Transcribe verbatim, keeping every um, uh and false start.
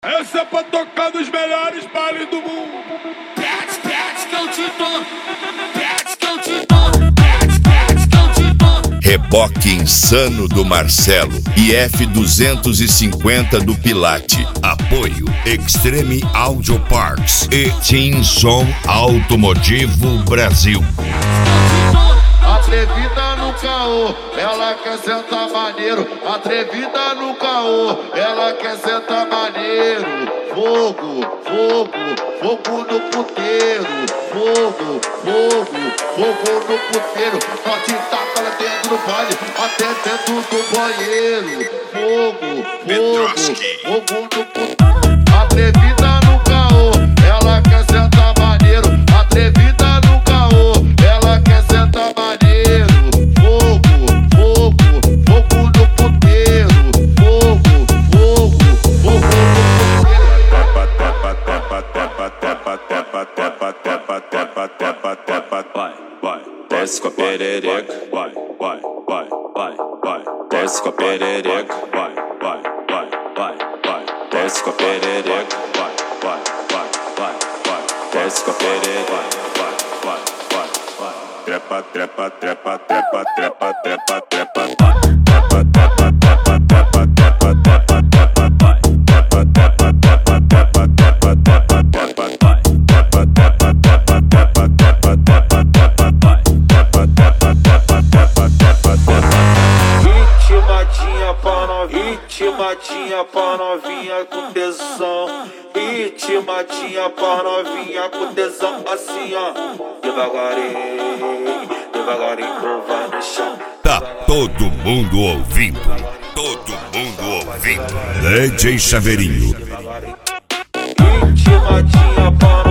Essa é pra tocar nos melhores bailes do mundo. Pede, pede que eu te dou. Pede que eu te dou. Pede, pede que eu te dou. Reboque insano do Marcelo e F duzentos e cinquenta do Pilate. Apoio Extreme Audio Parts e Team Som Automotivo Brasil. Atrevida no caô, ela quer sentar maneiro. Atrevida no caô, ela quer sentar maneiro. Fogo, fogo, fogo no puteiro. Fogo, fogo, fogo no puteiro. Pode tacar lá dentro do baile, até dentro do banheiro. Fogo, fogo, fogo no puteiro. Atrevida no caô, ela quer sentar maneiro. Atrevida no caô, ela quer sentar maneiro. Desce com a perereca, vai, vai, vai, vai, vai. Desce com a perereca, vai, vai, vai, vai, vai. Desce com a perereca, vai, vai, vai, vai, vai. Desce com a perereca, vai, vai, vai, vai. Trepa, trepa, trepa, trepa, trepa, trepa, trepa, vai. Trepa, trepa, trepa, trepa, trepa, trepa, trepa, vai. Trepa, trepa, trepa, trepa, trepa, trepa, trepa, vai. Trepa, trepa, trepa, trepa, trepa, trepa, trepa, vai. Ritmadinha pra novinha, ritmadinha pra novinha com tesão. Ritmadinha pra novinha com tesão. Assim ó, devagarinho, devagarinho tu vai no chão. Tá todo mundo ouvindo, todo mundo ouvindo. D J Chaveirinho. Ritmadinha pra novinha.